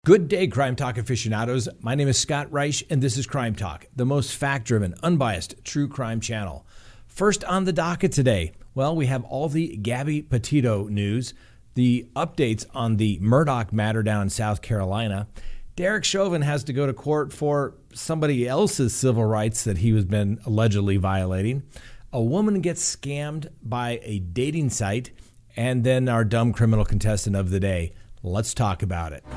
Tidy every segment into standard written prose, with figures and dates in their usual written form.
Good day, Crime Talk aficionados. My name is Scott Reich, and this is Crime Talk, the most fact-driven, unbiased, true crime channel. First on the docket today, well, we have all the Gabby Petito news, the updates on the Murdaugh matter down in South Carolina. Derek Chauvin has to go to court for somebody else's civil rights that he has been allegedly violating. A woman gets scammed by a dating site, and then our dumb criminal contestant of the day. Let's talk about it.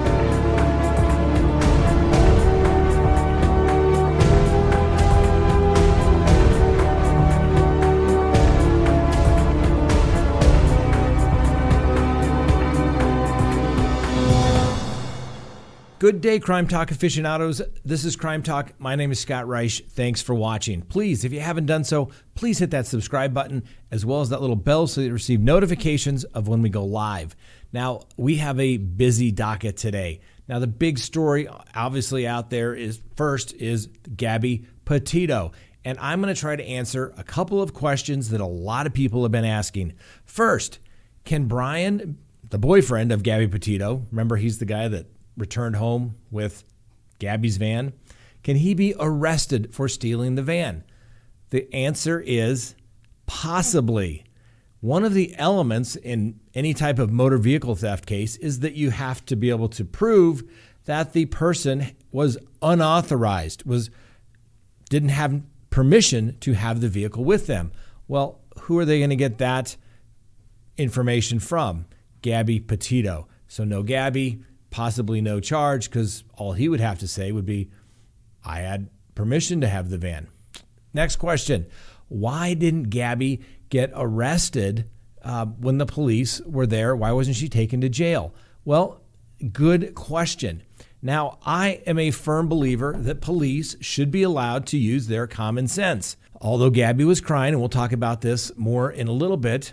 Good day, Crime Talk aficionados. This is Crime Talk. My name is Scott Reich. Thanks for watching. Please, if you haven't done so, please hit that subscribe button as well as that little bell so that you receive notifications of when we go live. Now, we have a busy docket today. Now, the big story obviously out there is Gabby Petito. And I'm going to try to answer a couple of questions that a lot of people have been asking. First, can Brian, the boyfriend of Gabby Petito, remember he's the guy that returned home with Gabby's van, can he be arrested for stealing the van? The answer is possibly. One of the elements in any type of motor vehicle theft case is that you have to be able to prove that the person was unauthorized, didn't have permission to have the vehicle with them. Well, who are they going to get that information from? Gabby Petito. So no Gabby, possibly no charge, because all he would have to say would be, I had permission to have the van. Next question. Why didn't Gabby get arrested when the police were there? Why wasn't she taken to jail? Well, good question. Now, I am a firm believer that police should be allowed to use their common sense. Although Gabby was crying, and we'll talk about this more in a little bit,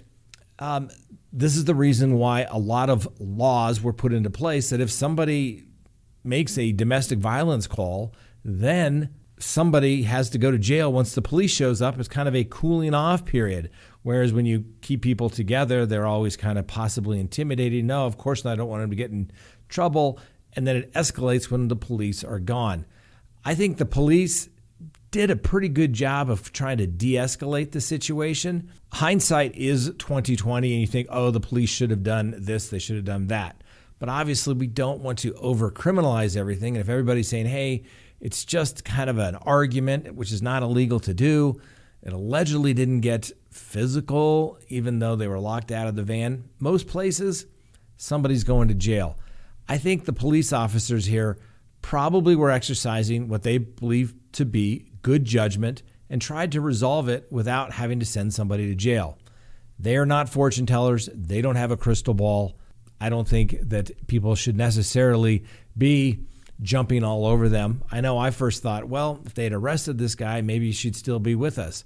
this is the reason why a lot of laws were put into place that if somebody makes a domestic violence call, then somebody has to go to jail once the police shows up. It's kind of a cooling off period. Whereas when you keep people together, they're always kind of possibly intimidating. No, of course not. I don't want them to get in trouble. And then it escalates when the police are gone. I think the police did a pretty good job of trying to de-escalate the situation. Hindsight is 2020, and you think, oh, the police should have done this, they should have done that. But obviously, we don't want to over-criminalize everything. And if everybody's saying, hey, it's just kind of an argument, which is not illegal to do, it allegedly didn't get physical, even though they were locked out of the van. Most places, somebody's going to jail. I think the police officers here probably were exercising what they believe to be good judgment and tried to resolve it without having to send somebody to jail. They are not fortune tellers. They don't have a crystal ball. I don't think that people should necessarily be jumping all over them. I know I first thought, well, if they had arrested this guy, maybe she'd still be with us.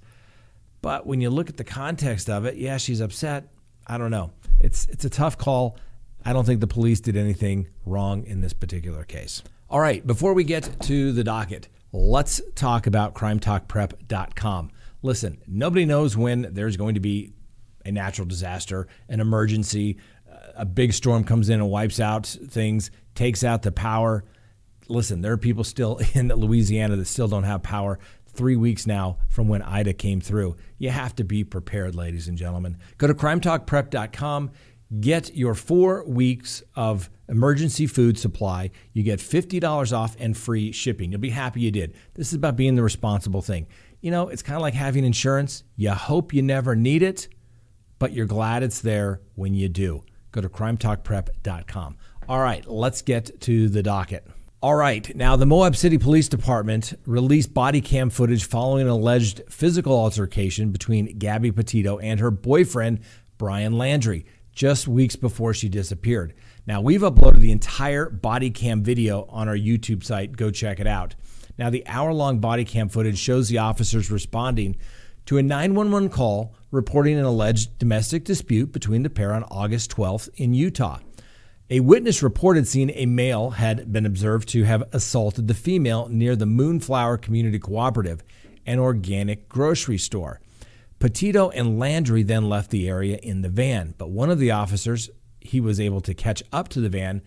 But when you look at the context of it, yeah, she's upset. I don't know. It's a tough call. I don't think the police did anything wrong in this particular case. All right, before we get to the docket, let's talk about crimetalkprep.com. Listen, nobody knows when there's going to be a natural disaster, an emergency, a big storm comes in and wipes out things, takes out the power. Listen, there are people still in Louisiana that still don't have power 3 weeks now from when Ida came through. You have to be prepared, ladies and gentlemen. Go to crimetalkprep.com. Get your 4 weeks of emergency food supply. You get $50 off and free shipping. You'll be happy you did. This is about being the responsible thing. You know, it's kind of like having insurance. You hope you never need it, but you're glad it's there when you do. Go to crimetalkprep.com. All right, let's get to the docket. All right, now the Moab City Police Department released body cam footage following an alleged physical altercation between Gabby Petito and her boyfriend, Brian Landry, just weeks before she disappeared. Now, we've uploaded the entire body cam video on our YouTube site. Go check it out. Now, the hour-long body cam footage shows the officers responding to a 911 call reporting an alleged domestic dispute between the pair on August 12th in Utah. A witness reported seeing a male had been observed to have assaulted the female near the Moonflower Community Cooperative, an organic grocery store. Petito and Landry then left the area in the van, but one of the officers, he was able to catch up to the van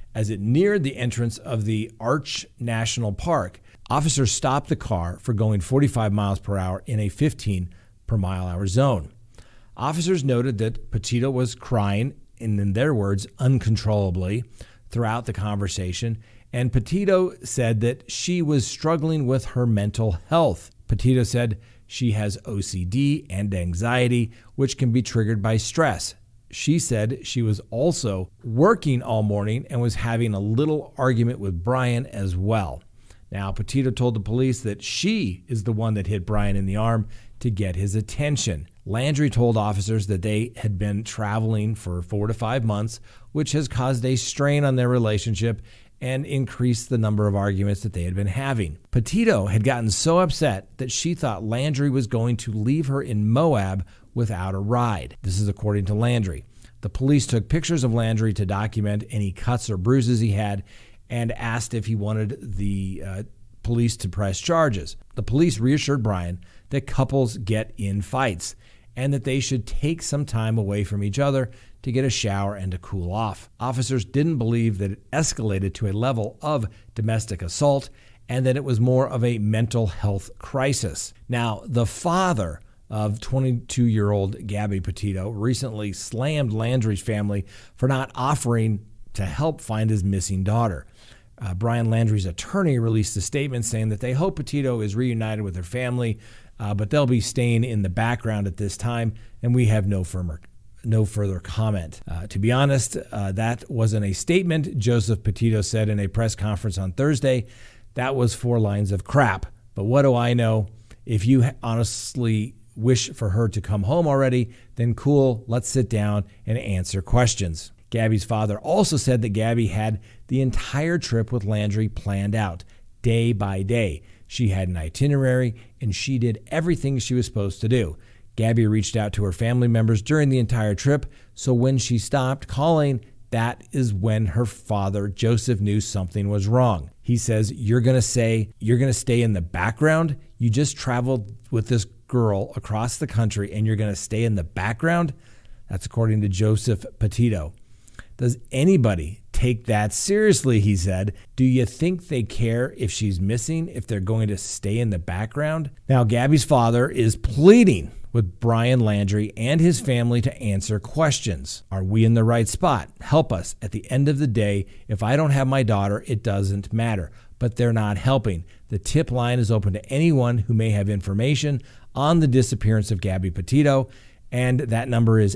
As it neared the entrance of the Arch National Park, officers stopped the car for going 45 miles per hour in a 15 per mile hour zone. Officers noted that Petito was crying, and in their words, uncontrollably throughout the conversation, and Petito said that she was struggling with her mental health. Petito said she has OCD and anxiety, which can be triggered by stress. She said she was also working all morning and was having a little argument with Brian as well. Now, Petito told the police that she is the one that hit Brian in the arm to get his attention. Landry told officers that they had been traveling for 4 to 5 months, which has caused a strain on their relationship and increased the number of arguments that they had been having. Petito had gotten so upset that she thought Landry was going to leave her in Moab without a ride. This is according to Landry. The police took pictures of Landry to document any cuts or bruises he had and asked if he wanted the police to press charges. The police reassured Brian that couples get in fights and that they should take some time away from each other to get a shower and to cool off. Officers didn't believe that it escalated to a level of domestic assault and that it was more of a mental health crisis. Now, the father of 22-year-old Gabby Petito recently slammed Landry's family for not offering to help find his missing daughter. Brian Landry's attorney released a statement saying that they hope Petito is reunited with her family, but they'll be staying in the background at this time, and we have no further comment. To be honest, that wasn't a statement. Joseph Petito said in a press conference on Thursday, that was 4 lines of crap. But what do I know? If you honestly wish for her to come home already, then cool, let's sit down and answer questions. Gabby's father also said that Gabby had the entire trip with Landry planned out, day by day. She had an itinerary, and she did everything she was supposed to do. Gabby reached out to her family members during the entire trip, so when she stopped calling, that is when her father, Joseph, knew something was wrong. He says, you're going to stay in the background? You just traveled with this girl across the country, and you're going to stay in the background? That's according to Joseph Petito. Does anybody take that seriously, he said. Do you think they care if she's missing, if they're going to stay in the background? Now, Gabby's father is pleading with Brian Landry and his family to answer questions. Are we in the right spot? Help us. At the end of the day, if I don't have my daughter, it doesn't matter. But they're not helping. The tip line is open to anyone who may have information on the disappearance of Gabby Petito, and that number is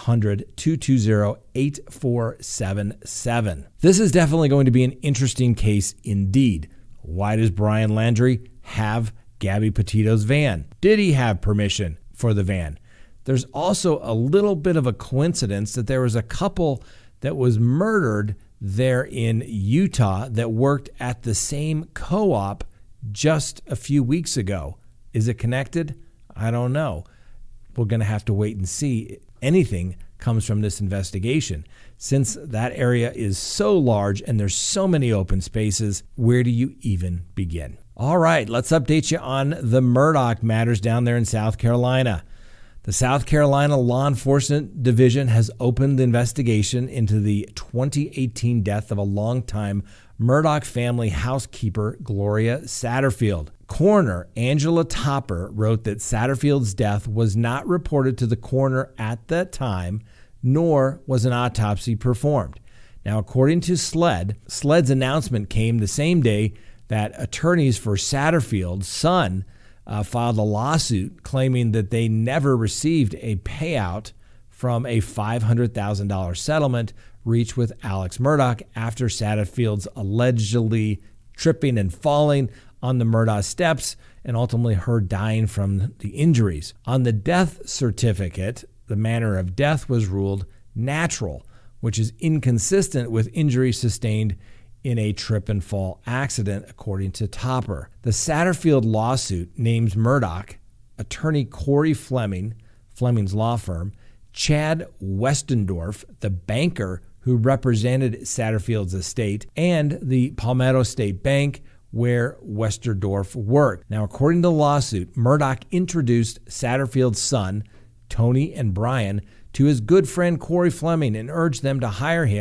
800-220-8477. This is definitely going to be an interesting case indeed. Why does Brian Landry have Gabby Petito's van? Did he have permission for the van? There's also a little bit of a coincidence that there was a couple that was murdered there in Utah that worked at the same co-op just a few weeks ago. Is it connected? I don't know. We're going to have to wait and see. Anything comes from this investigation. Since that area is so large and there's so many open spaces, where do you even begin? All right, let's update you on the Murdaugh matters down there in South Carolina. The South Carolina Law Enforcement Division has opened the investigation into the 2018 death of a longtime Murdaugh family housekeeper, Gloria Satterfield. Coroner Angela Topper wrote that Satterfield's death was not reported to the coroner at that time, nor was an autopsy performed. Now, according to SLED's announcement came the same day that attorneys for Satterfield's son filed a lawsuit claiming that they never received a payout from a $500,000 settlement reached with Alex Murdaugh after Satterfield's allegedly tripping and falling on the Murdaugh steps and ultimately her dying from the injuries. On the death certificate, the manner of death was ruled natural, which is inconsistent with injuries sustained in a trip and fall accident, according to Topper. The Satterfield lawsuit names Murdaugh, attorney Corey Fleming, Fleming's law firm, Chad Westendorf, the banker who represented Satterfield's estate, and the Palmetto State Bank, where Westendorf worked. Now, according to the lawsuit, Murdaugh introduced Satterfield's son, Tony and Brian, to his good friend Corey Fleming and urged them to hire him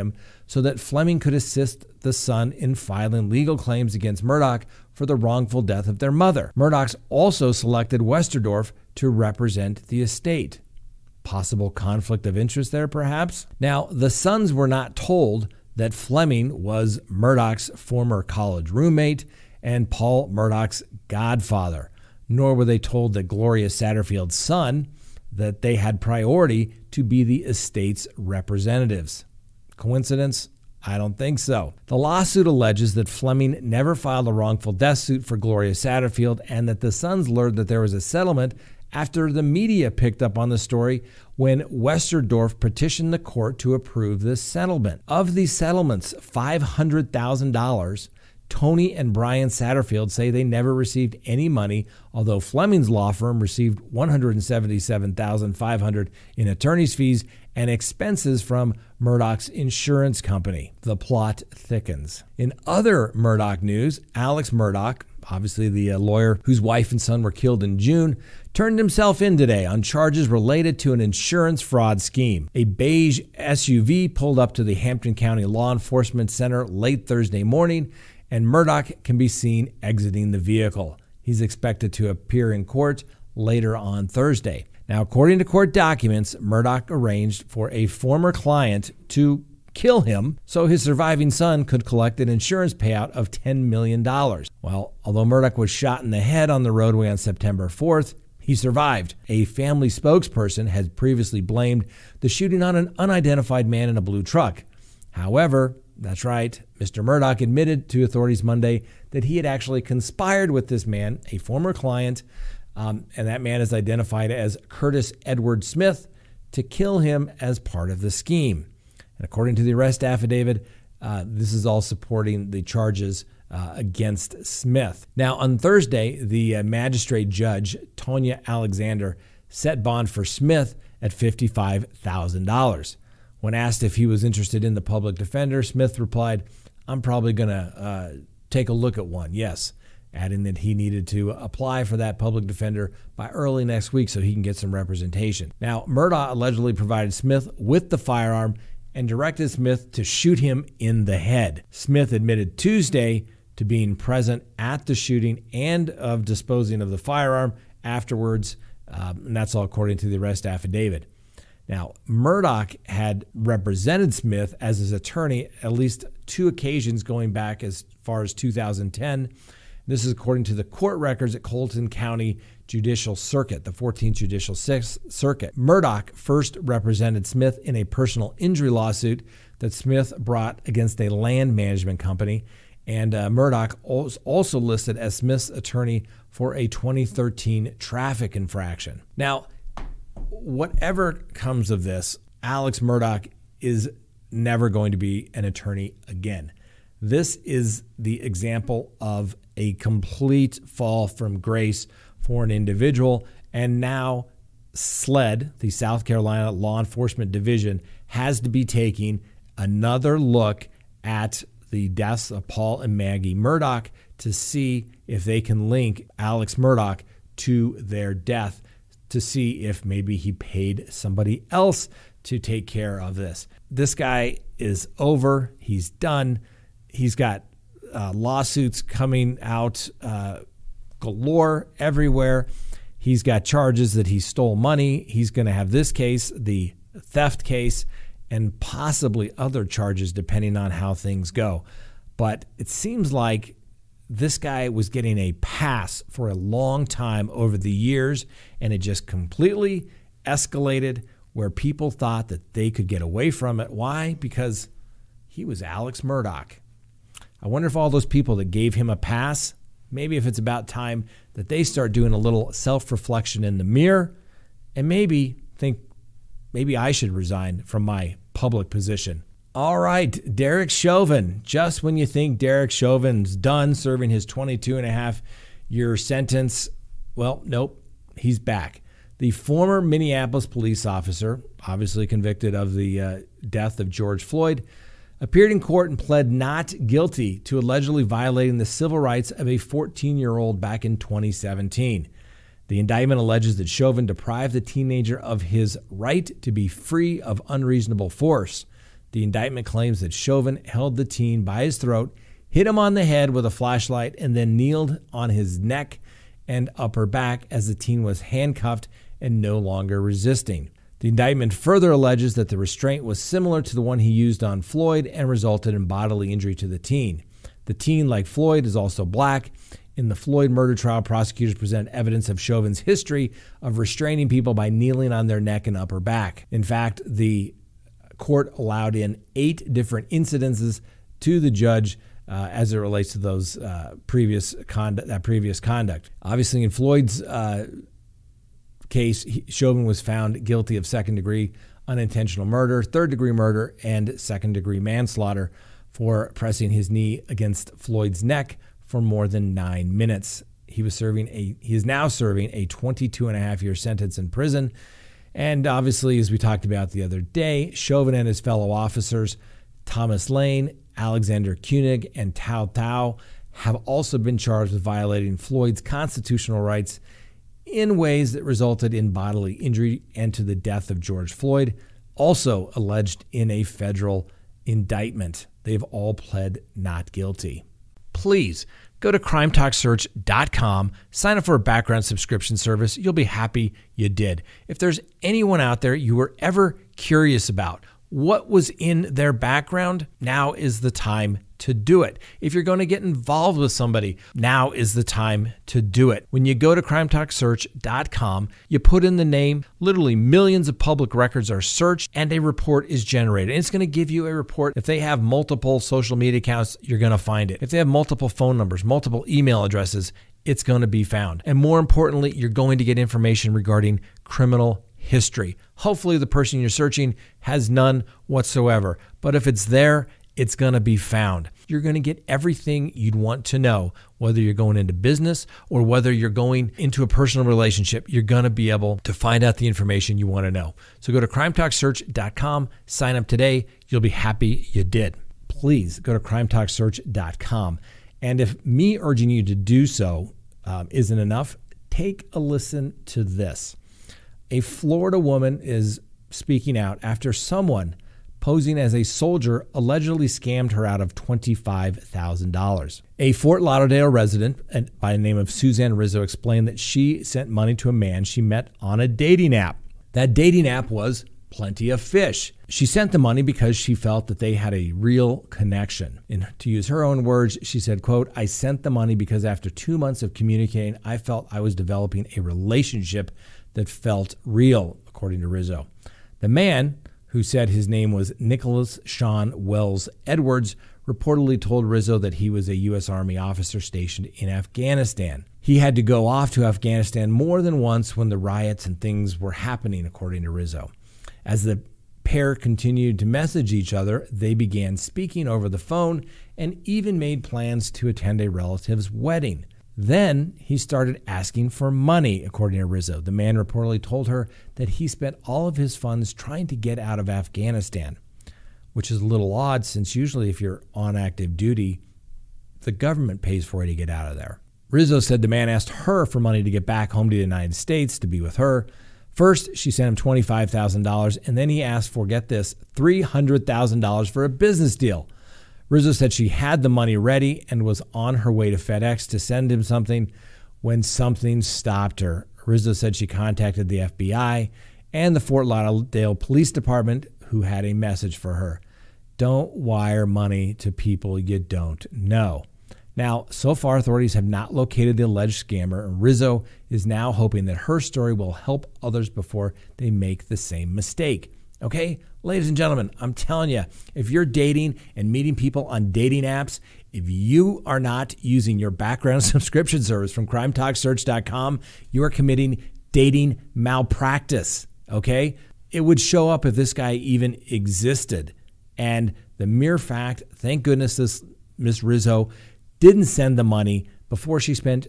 so that Fleming could assist the son in filing legal claims against Murdaugh for the wrongful death of their mother. Murdaugh also selected Westerdorf to represent the estate. Possible conflict of interest there, perhaps? Now, the sons were not told that Fleming was Murdaugh's former college roommate and Paul Murdaugh's godfather, nor were they told that Gloria Satterfield's son that they had priority to be the estate's representatives. Coincidence? I don't think so. The lawsuit alleges that Fleming never filed a wrongful death suit for Gloria Satterfield and that the sons learned that there was a settlement after the media picked up on the story when Westerdorf petitioned the court to approve this settlement. Of these settlements, $500,000, Tony and Brian Satterfield say they never received any money, although Fleming's law firm received $177,500 in attorney's fees and expenses from Murdaugh's insurance company. The plot thickens. In other Murdaugh news, Alex Murdaugh, obviously the lawyer whose wife and son were killed in June, turned himself in today on charges related to an insurance fraud scheme. A beige SUV pulled up to the Hampton County Law Enforcement Center late Thursday morning, and Murdaugh can be seen exiting the vehicle. He's expected to appear in court later on Thursday. Now, according to court documents, Murdaugh arranged for a former client to kill him so his surviving son could collect an insurance payout of $10 million. Well, although Murdaugh was shot in the head on the roadway on September 4th, he survived. A family spokesperson had previously blamed the shooting on an unidentified man in a blue truck. However, that's right, Mr. Murdaugh admitted to authorities Monday that he had actually conspired with this man, a former client, and that man is identified as Curtis Edward Smith, to kill him as part of the scheme. And according to the arrest affidavit, this is all supporting the charges against Smith. Now, on Thursday, the magistrate judge, Tonya Alexander, set bond for Smith at $55,000. When asked if he was interested in the public defender, Smith replied, "I'm probably going to take a look at one, yes," adding that he needed to apply for that public defender by early next week so he can get some representation. Now, Murdaugh allegedly provided Smith with the firearm and directed Smith to shoot him in the head. Smith admitted Tuesday to being present at the shooting and of disposing of the firearm afterwards, and that's all according to the arrest affidavit. Now, Murdaugh had represented Smith as his attorney at least two occasions going back as far as 2010. This is according to the court records at Colton County Judicial Circuit, the 14th Judicial Circuit. Murdaugh first represented Smith in a personal injury lawsuit that Smith brought against a land management company, and Murdaugh was also listed as Smith's attorney for a 2013 traffic infraction. Now, whatever comes of this, Alex Murdaugh is never going to be an attorney again. This is the example of a complete fall from grace for an individual, and now SLED, the South Carolina Law Enforcement Division, has to be taking another look at the deaths of Paul and Maggie Murdaugh to see if they can link Alex Murdaugh to their death, to see if maybe he paid somebody else to take care of this. This guy is over. He's done. He's got lawsuits coming out galore everywhere. He's got charges that he stole money. He's going to have this case, the theft case, and possibly other charges depending on how things go. But it seems like this guy was getting a pass for a long time over the years, and it just completely escalated where people thought that they could get away from it. Why? Because he was Alex Murdaugh. I wonder if all those people that gave him a pass, maybe if it's about time that they start doing a little self-reflection in the mirror and maybe think, maybe I should resign from my public position. All right, Derek Chauvin. Just when you think Derek Chauvin's done serving his 22.5-year sentence, well, nope, he's back. The former Minneapolis police officer, obviously convicted of the death of George Floyd, appeared in court and pled not guilty to allegedly violating the civil rights of a 14-year-old back in 2017. The indictment alleges that Chauvin deprived the teenager of his right to be free of unreasonable force. The indictment claims that Chauvin held the teen by his throat, hit him on the head with a flashlight, and then kneeled on his neck and upper back as the teen was handcuffed and no longer resisting. The indictment further alleges that the restraint was similar to the one he used on Floyd and resulted in bodily injury to the teen. The teen, like Floyd, is also black. In the Floyd murder trial, prosecutors presented evidence of Chauvin's history of restraining people by kneeling on their neck and upper back. In fact, the court allowed in 8 different incidences to the judge as it relates to those previous conduct. Obviously, in Floyd's case, Chauvin was found guilty of second-degree unintentional murder, third-degree murder, and second-degree manslaughter for pressing his knee against Floyd's neck for more than 9 minutes. He is now serving a 22-and-a-half-year sentence in prison. And obviously, as we talked about the other day, Chauvin and his fellow officers, Thomas Lane, Alexander Koenig, and Tao Tao, have also been charged with violating Floyd's constitutional rights in ways that resulted in bodily injury and to the death of George Floyd, also alleged in a federal indictment. They've all pled not guilty. Please go to crimetalksearch.com, sign up for a background subscription service. You'll be happy you did. If there's anyone out there you were ever curious about what was in their background, now is the time to do it. If you're going to get involved with somebody, now is the time to do it. When you go to crimetalksearch.com, you put in the name, literally millions of public records are searched, and a report is generated. And it's going to give you a report. If they have multiple social media accounts, you're going to find it. If they have multiple phone numbers, multiple email addresses, it's going to be found. And more importantly, you're going to get information regarding criminal history. Hopefully the person you're searching has none whatsoever. But if it's there, it's going to be found. You're going to get everything you'd want to know, whether you're going into business or whether you're going into a personal relationship. You're going to be able to find out the information you want to know. So go to crimetalksearch.com, sign up today. You'll be happy you did. Please go to crimetalksearch.com. And if me urging you to do so isn't enough, take a listen to this. A Florida woman is speaking out after someone posing as a soldier allegedly scammed her out of $25,000. A Fort Lauderdale resident by the name of Suzanne Rizzo explained that she sent money to a man she met on a dating app. That dating app was Plenty of Fish. She sent the money because she felt that they had a real connection. And to use her own words, she said, quote, "I sent the money because after 2 months of communicating, I felt I was developing a relationship that felt real," according to Rizzo. The man, who said his name was Nicholas Sean Wells Edwards, reportedly told Rizzo that he was a U.S. Army officer stationed in Afghanistan. He had to go off to Afghanistan more than once when the riots and things were happening, according to Rizzo. As the pair continued to message each other, they began speaking over the phone and even made plans to attend a relative's wedding. Then he started asking for money, according to Rizzo. The man reportedly told her that he spent all of his funds trying to get out of Afghanistan, which is a little odd since usually if you're on active duty, the government pays for you to get out of there. Rizzo said the man asked her for money to get back home to the United States to be with her. First, she sent him $25,000, and then he asked for, get this, $300,000 for a business deal. Rizzo said she had the money ready and was on her way to FedEx to send him something when something stopped her. Rizzo said she contacted the FBI and the Fort Lauderdale Police Department, who had a message for her. Don't wire money to people you don't know. Now, so far, authorities have not located the alleged scammer, and Rizzo is now hoping that her story will help others before they make the same mistake. Okay, ladies and gentlemen, I'm telling you, if you're dating and meeting people on dating apps, if you are not using your background subscription service from crimetalksearch.com, you are committing dating malpractice, okay? It would show up if this guy even existed. And the mere fact, thank goodness this Miss Rizzo didn't send the money before she spent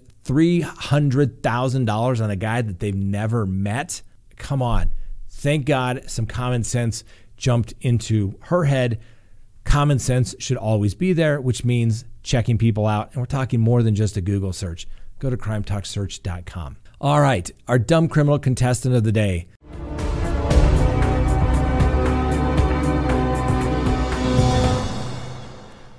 $300,000 on a guy that they've never met. Come on. Thank God some common sense jumped into her head. Common sense should always be there, which means checking people out. And we're talking more than just a Google search. Go to crimetalksearch.com. All right, our dumb criminal contestant of the day.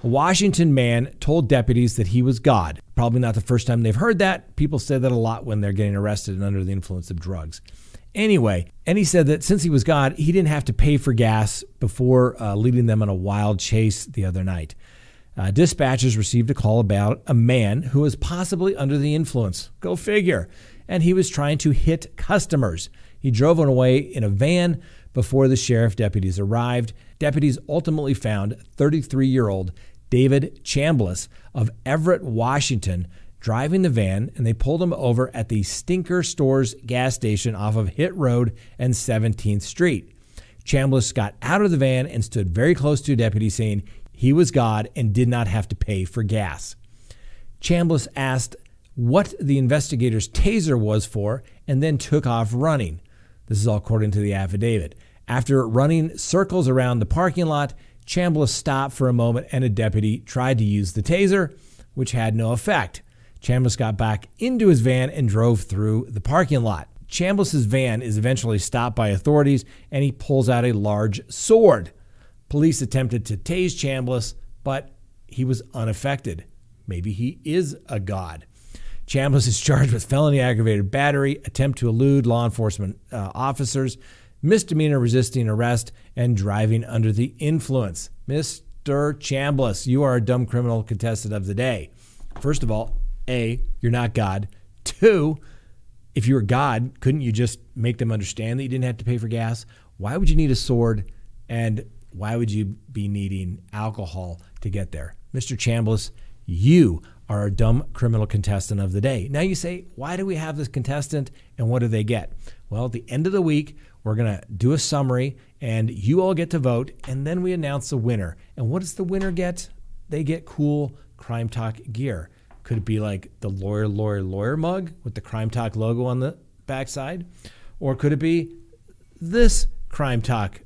A Washington man told deputies that he was God. Probably not the first time they've heard that. People say that a lot when they're getting arrested and under the influence of drugs. Anyway, and he said that since he was God, he didn't have to pay for gas before leading them on a wild chase the other night. Dispatchers received a call about a man who was possibly under the influence. Go figure. And he was trying to hit customers. He drove away in a van before the sheriff deputies arrived. Deputies ultimately found 33-year-old David Chambliss of Everett, Washington, driving the van, and they pulled him over at the Stinker Stores gas station off of Hitt Road and 17th Street. Chambliss got out of the van and stood very close to a deputy, saying he was God and did not have to pay for gas. Chambliss asked what the investigator's taser was for and then took off running. This is all according to the affidavit. After running circles around the parking lot, Chambliss stopped for a moment and a deputy tried to use the taser, which had no effect. Chambliss got back into his van and drove through the parking lot. Chambliss's van is eventually stopped by authorities and he pulls out a large sword. Police attempted to tase Chambliss, but he was unaffected. Maybe he is a god. Chambliss is charged with felony aggravated battery, attempt to elude law enforcement officers, misdemeanor resisting arrest, and driving under the influence. Mr. Chambliss, you are a dumb criminal contestant of the day. First of all, A, you're not God. 2, if you were God, couldn't you just make them understand that you didn't have to pay for gas? Why would you need a sword? And why would you be needing alcohol to get there? Mr. Chambliss, you are a dumb criminal contestant of the day. Now you say, why do we have this contestant and what do they get? Well, at the end of the week, we're going to do a summary and you all get to vote and then we announce the winner. And what does the winner get? They get cool Crime Talk gear. Could it be like the lawyer mug with the Crime Talk logo on the backside? Or could it be this Crime Talk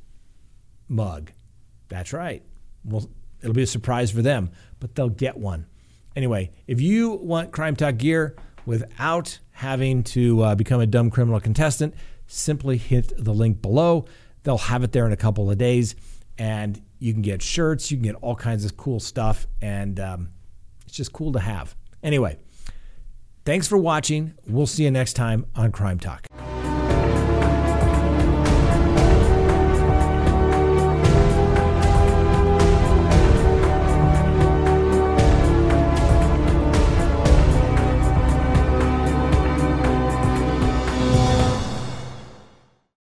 mug? That's right. Well, it'll be a surprise for them, but they'll get one. Anyway, if you want Crime Talk gear without having to become a dumb criminal contestant, simply hit the link below. They'll have it there in a couple of days, and you can get shirts. You can get all kinds of cool stuff, and it's just cool to have. Anyway, thanks for watching. We'll see you next time on Crime Talk.